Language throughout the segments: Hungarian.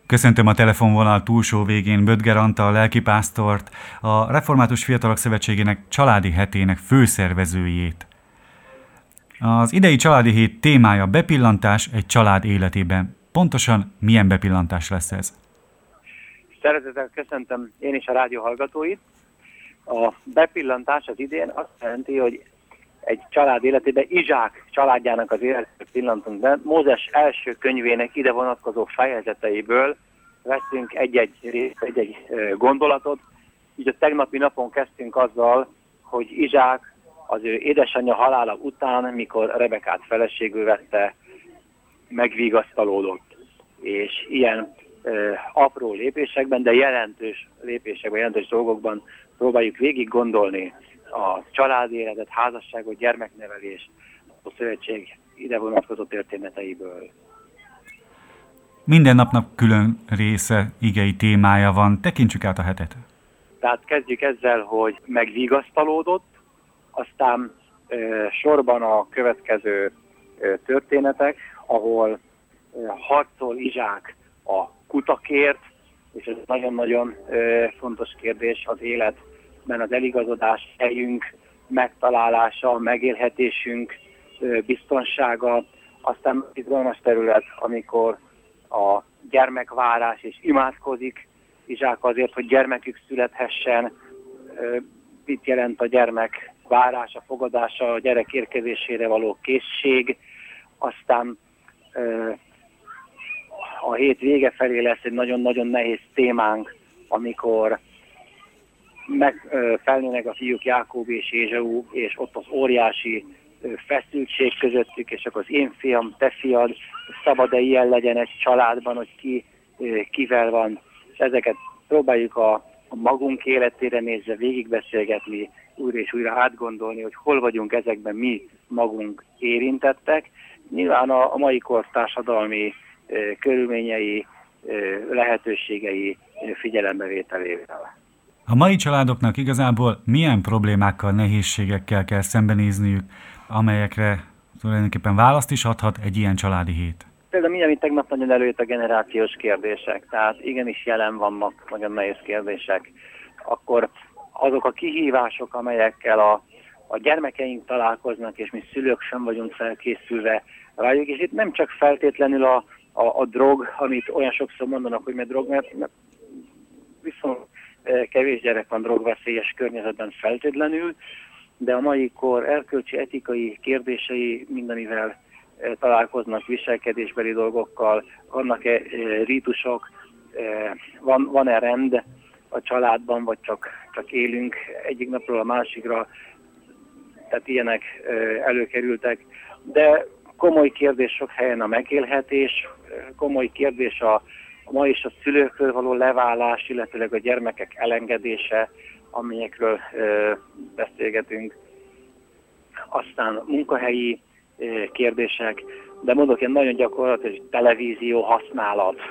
Köszöntöm a telefonvonal túlsó végén Böttger Antal lelkipásztort, a Református Fiatalok Szövetségének családi hetének főszervezőjét. Az idei családi hét témája bepillantás egy család életében. Pontosan milyen bepillantás lesz ez? Szeretettel köszöntöm én is a rádió hallgatóit. A bepillantás az idén azt jelenti, hogy egy család életében, Izsák családjának az életét pillantunk be. Mózes első könyvének ide vonatkozó fejezeteiből veszünk egy-egy gondolatot. Így a tegnapi napon kezdtünk azzal, hogy Izsák az ő édesanyja halála után, mikor Rebekát feleségül vette, megvigasztalódott. És ilyen apró lépésekben, de jelentős lépésekben, jelentős dolgokban próbáljuk végig gondolni a családi életet, házasságot, gyermeknevelést, a szövetség ide vonatkozó történeteiből. Minden napnak külön része, igei témája van. Tekintsük át a hetet. Tehát kezdjük ezzel, hogy megvigasztalódott, aztán sorban a következő történetek, ahol harcol Izsák a kutakért, és ez nagyon-nagyon fontos kérdés az életben, az eligazodás, helyünk megtalálása, megélhetésünk biztonsága, aztán izgalmas terület, amikor a gyermekvárás és imádkozik Izsák azért, hogy gyermekük születhessen, mit jelent a gyermek várása, fogadása, a gyerek érkezésére való készség, aztán a hét vége felé lesz egy nagyon-nagyon nehéz témánk, amikor felnőnek a fiúk Jákob és Ézsau, és ott az óriási feszültség közöttük, és akkor az én fiam, te fiad, szabad-e ilyen legyen egy családban, hogy ki kivel van, és ezeket próbáljuk a magunk életére nézve végigbeszélgetni, újra és újra átgondolni, hogy hol vagyunk ezekben mi magunk érintettek. Nyilván a mai kor társadalmi körülményei, lehetőségei figyelembevételével. A mai családoknak igazából milyen problémákkal, nehézségekkel kell szembenézniük, amelyekre tulajdonképpen választ is adhat egy ilyen családi hét? Például mindjárt, mint tegnap nagyon előtt a generációs kérdések, tehát igenis jelen vannak nagyon nehéz kérdések. Akkor azok a kihívások, amelyekkel a gyermekeink találkoznak, és mi szülők sem vagyunk felkészülve rájuk, és itt nem csak feltétlenül a drog, amit olyan sokszor mondanak, hogy mert drog, mert viszont kevés gyerek van drogveszélyes környezetben feltétlenül, de a mai kor erkölcsi, etikai kérdései mindanivel találkoznak, viselkedésbeli dolgokkal, vannak-e rítusok, van-e rend a családban, vagy csak élünk egyik napról a másikra, tehát ilyenek előkerültek. De komoly kérdés sok helyen a megélhetés, komoly kérdés a ma is a szülőkről való leválás, illetőleg a gyermekek elengedése, amelyekről beszélgetünk. Aztán munkahelyi kérdések, de mondok ilyen nagyon gyakorlatilag, televízió használat,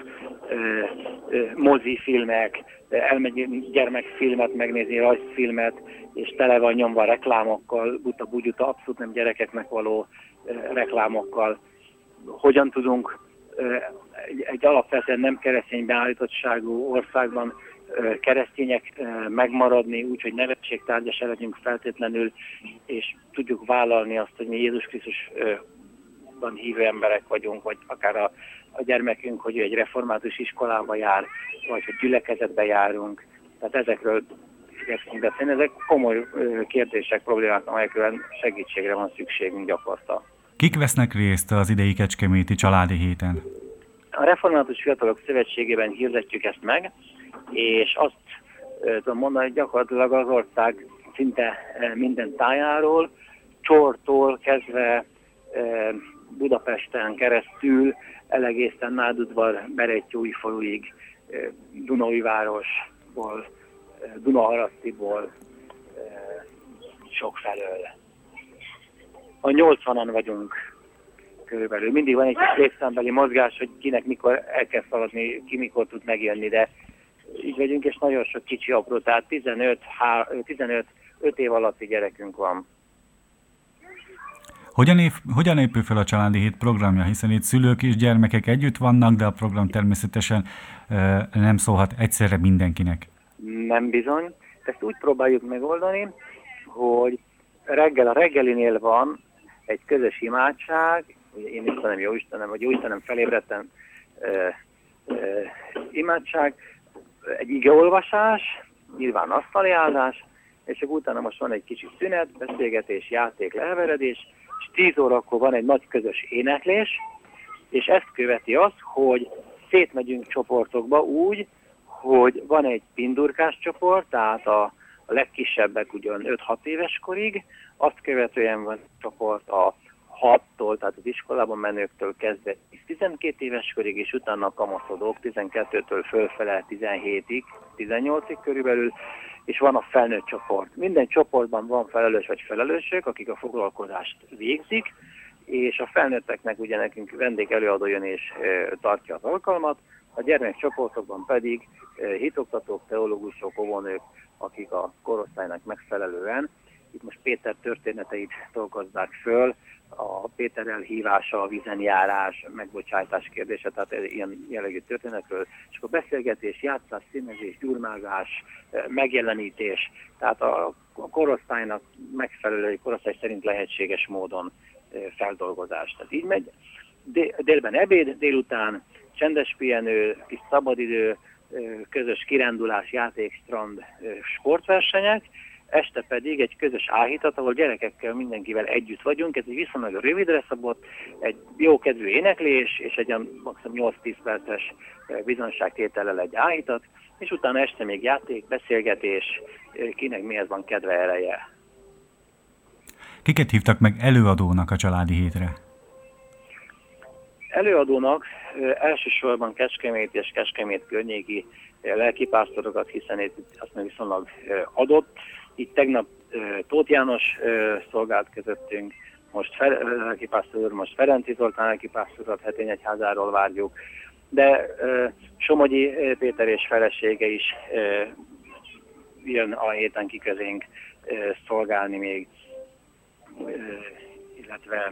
mozifilmek, elmegy gyermekfilmet megnézni, rajzfilmet, és tele van nyomva reklámokkal, buta-bugyuta, abszolút nem gyerekeknek való reklámokkal. Hogyan tudunk egy alapvetően nem keresztény beállítottságú országban keresztények megmaradni, úgyhogy nevetségtárgya se legyünk feltétlenül, és tudjuk vállalni azt, hogy mi Jézus Krisztusban hívő emberek vagyunk, vagy akár a gyermekünk, hogy ő egy református iskolába jár, vagy hogy gyülekezetbe járunk. Tehát ezekről igyekszünk beszélni. Ezek komoly kérdések, problémák, amelyekről segítségre van szükségünk gyakorta. Kik vesznek részt az idei kecskeméti családi héten? A Református Fiatalok Szövetségében hirdetjük ezt meg, és azt tudom mondani, hogy gyakorlatilag az ország szinte minden tájáról, Csortól kezdve Budapesten keresztül, egészen Nádudvar, Berettyóújfaluig, Dunaújvárosból, Dunaharasztiból, sokfelől. A 80-an vagyunk körülbelül. Mindig van egy létszámbeli mozgás, hogy kinek mikor el kell szaladni, ki mikor tud megjönni, de így vagyunk, és nagyon sok kicsi apró, tehát 15 5 év alatti gyerekünk van. Hogyan épül fel a Családi Hét programja, hiszen itt szülők és gyermekek együtt vannak, de a program természetesen nem szólhat egyszerre mindenkinek. Nem bizony. Ezt úgy próbáljuk megoldani, hogy a reggelinél van egy közös imádság, én Istenem, jó Istenem, vagy jó Istenem felébredtem imádság, egy igeolvasás, nyilván asztali áldás, és utána most van egy kicsi szünet, beszélgetés, játék, leheveredés, és 10 órakor van egy nagy közös éneklés, és ezt követi az, hogy szétmegyünk csoportokba úgy, hogy van egy pindurkás csoport, tehát a legkisebbek ugyan 5-6 éves korig, azt követően van csoport a 6-tól, tehát az iskolában menőktől kezdve 12 éves korig, és utána a kamaszodók 12-től fölfele 17-ig, 18-ig körülbelül, és van a felnőtt csoport. Minden csoportban van felelős vagy felelősök, akik a foglalkozást végzik, és a felnőtteknek ugye nekünk vendégelőadó jön és tartja az alkalmat, a gyermekcsoportokban pedig hitoktatók, teológusok, óvónők, akik a korosztálynak megfelelően, itt most Péter történeteit dolgozzák föl, a Péter elhívása, a vízenjárás, megbocsájtás kérdése, tehát ilyen jellegű történetről, és akkor beszélgetés, játszás, színezés, gyurmázás, megjelenítés, tehát a korosztálynak megfelelő, korosztály szerint lehetséges módon feldolgozás. Tehát így megy. Délben ebéd, délután csendes pihenő, kis szabadidő, közös kirándulás, játék, strand, sportversenyek, este pedig egy közös áhítat, ahol gyerekekkel mindenkivel együtt vagyunk, ez egy viszonylag rövidre szabott, egy jókedvű éneklés, és egy maximum 8-10 perces bizonságtétellel egy áhítat, és utána este még játék, beszélgetés, kinek mihez van kedve, ereje. Kiket hívtak meg előadónak a Családi Hétre? Előadónak elsősorban Kecskemét és Kecskemét környéki lelkipásztorokat, hiszen itt azt mondja viszonylag adott. Itt tegnap Tóth János szolgált közöttünk, most lelkipásztor, most Ferenci Zoltán lelkipásztorat Hetény egyházáról várjuk, de Somogyi Péter és felesége is jön a héten ki közénk szolgálni még, illetve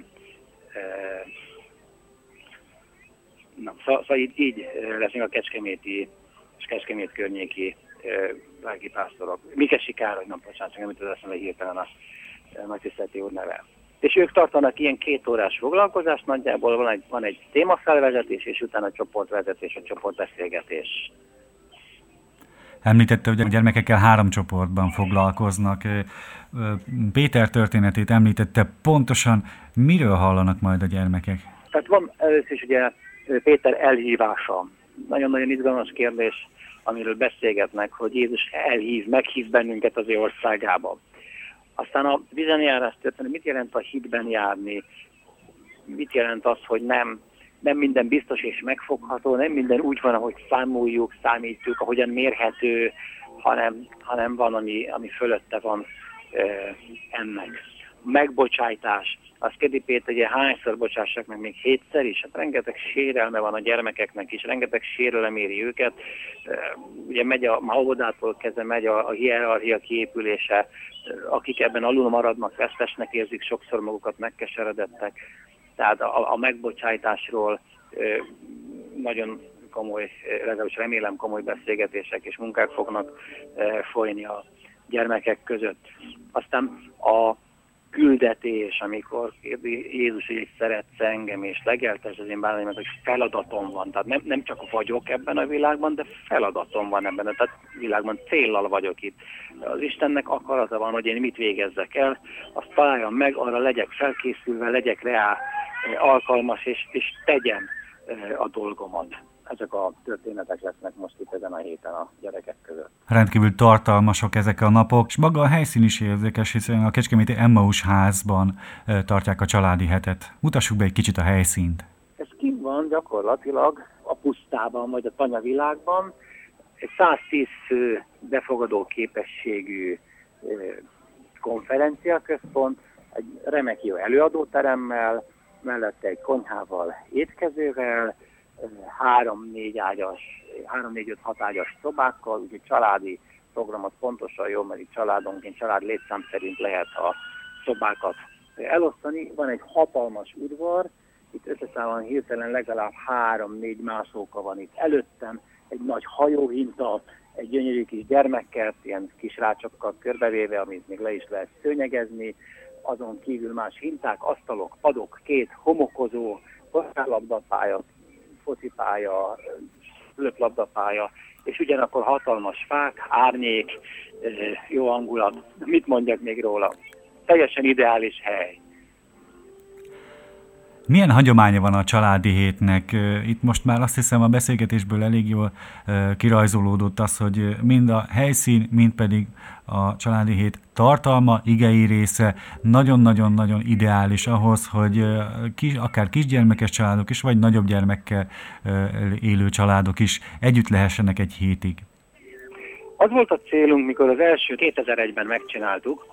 szóval így leszünk a kecskeméti és Kecskemét környéki lelkipásztorok. Mikesi Károly, bocsánat, nem jutott eszembe hirtelen a nagytiszteleti úr neve. És ők tartanak ilyen 2 órás foglalkozást, nagyjából van egy témafelvezetés, és utána a csoportvezetés, a csoportbeszélgetés. Említette, hogy a gyermekekkel 3 csoportban foglalkoznak. Péter történetét említette, pontosan miről hallanak majd a gyermekek? Tehát van először is ugye Péter elhívása. Nagyon-nagyon izgalmas kérdés, amiről beszélgetnek, hogy Jézus meghív bennünket az ő országába. Aztán a vízenjárás történet, mit jelent a hitben járni? Mit jelent az, hogy nem minden biztos és megfogható, nem minden úgy van, ahogy számoljuk, számítjuk, ahogyan mérhető, hanem van, ami fölötte van ennek. Megbocsájtás. Azt kérdi Péter, hogy hányszor bocsássak meg, még 7-szer is? Hát rengeteg sérelme van a gyermekeknek is, rengeteg sérelem éri őket. Ugye megy a óvodától kezdve megy a hierarchia kiépülése, akik ebben alul maradnak, vesztesnek érzik sokszor magukat, megkeseredettek. Tehát a megbocsájtásról nagyon komoly, legalábbis remélem komoly beszélgetések és munkák fognak folyni a gyermekek között. Aztán a küldetés, amikor Jézus így szeretsz engem, és legeltes az én bánaimat, hogy feladatom van. Tehát nem csak vagyok ebben a világban, de feladatom van ebben a világban, céllal vagyok itt. Az Istennek akarata van, hogy én mit végezzek el, azt találjam meg, arra legyek felkészülve, legyek rá alkalmas, és tegyem a dolgomat. Ezek a történetek lesznek most itt ezen a héten a gyerekek között. Rendkívül tartalmasok ezek a napok, és maga a helyszín is érdekes, hiszen a kecskeméti Emmaus házban tartják a Családi Hetet. Mutassuk be egy kicsit a helyszínt. Ez kint van gyakorlatilag a pusztában, vagy a tanyavilágban. Egy 110 fő befogadó képességű konferenciaközpont, egy remek jó előadóteremmel, mellette egy konyhával, étkezővel, 3-4-5-6 ágyas szobákkal, úgyhogy családi programot pontosan jó, mert itt család létszám szerint lehet a szobákat elosztani. Van egy hatalmas udvar, itt összeszámolva hirtelen legalább 3-4 mászóka van itt előttem, egy nagy hajóhinta, egy gyönyörű kis gyermekkert, ilyen kis rácsokkal körbevéve, amit még le is lehet szőnyegezni, azon kívül más hinták, asztalok, padok, 2 homokozó, kosárlabdapálya, focipálya, löplabdapálya, és ugyanakkor hatalmas fák, árnyék, jó hangulat. Mit mondjak még róla? Teljesen ideális hely. Milyen hagyománya van a családi hétnek? Itt most már azt hiszem a beszélgetésből elég jól kirajzolódott az, hogy mind a helyszín, mind pedig a családi hét tartalma, igei része nagyon-nagyon-nagyon ideális ahhoz, hogy akár kisgyermekes családok is, vagy nagyobb gyermekkel élő családok is együtt lehessenek egy hétig. Az volt a célunk, mikor az elsőt 2001-ben megcsináltuk,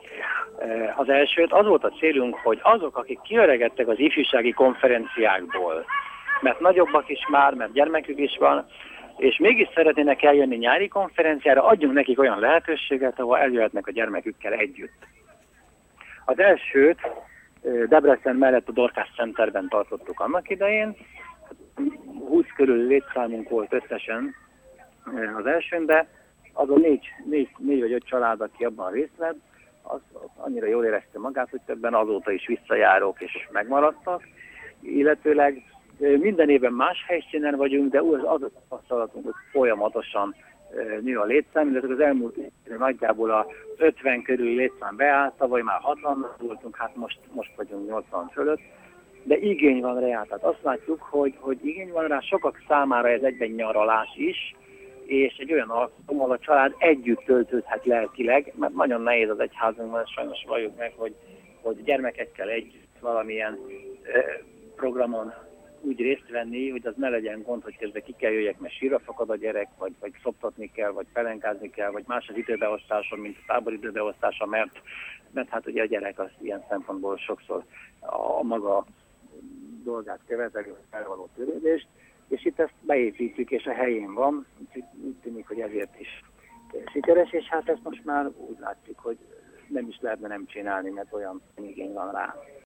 az volt a célunk, hogy azok, akik kiöregedtek az ifjúsági konferenciákból, mert nagyobbak is már, mert gyermekük is van, és mégis szeretnének eljönni nyári konferenciára, adjunk nekik olyan lehetőséget, ahol eljöhetnek a gyermekükkel együtt. Az elsőt Debrecen mellett a Dorcas Centerben tartottuk annak idején, 20 körül létszámunk volt összesen az elsőn, de az a 4 vagy 5 család, aki abban részt vett, az annyira jól érezte magát, hogy többen azóta is visszajárók és megmaradtak. Illetőleg minden évben más helyszínen vagyunk, de az a tapasztalatunk, hogy folyamatosan nő a létszám, illetve az elmúlt évben nagyjából a 50 körül létszám beállt, tavaly már 60 voltunk, hát most vagyunk 80 fölött, de igény van rá, tehát azt látjuk, hogy igény van rá, sokak számára ez egyben nyaralás is, és egy olyan alkalom, ahol a család együtt töltődhet lelkileg, mert nagyon nehéz az egyházunkban, sajnos valljuk meg, hogy gyermekekkel együtt valamilyen programon úgy részt venni, hogy az ne legyen gond, hogy közben ki kell jöjjek, mert sírva fakad a gyerek, vagy szoptatni kell, vagy pelenkázni kell, vagy más az időbeosztása, mint a tábor időbeosztása, mert hát ugye a gyerek az ilyen szempontból sokszor a maga dolgát követeli, vagy felvaló törődést, és itt ezt beépítjük, és a helyén van, úgyhogy úgy tűnik, hogy ezért is sikeres, és hát ezt most már úgy látjuk, hogy nem is lehetne nem csinálni, mert olyan igény van rá.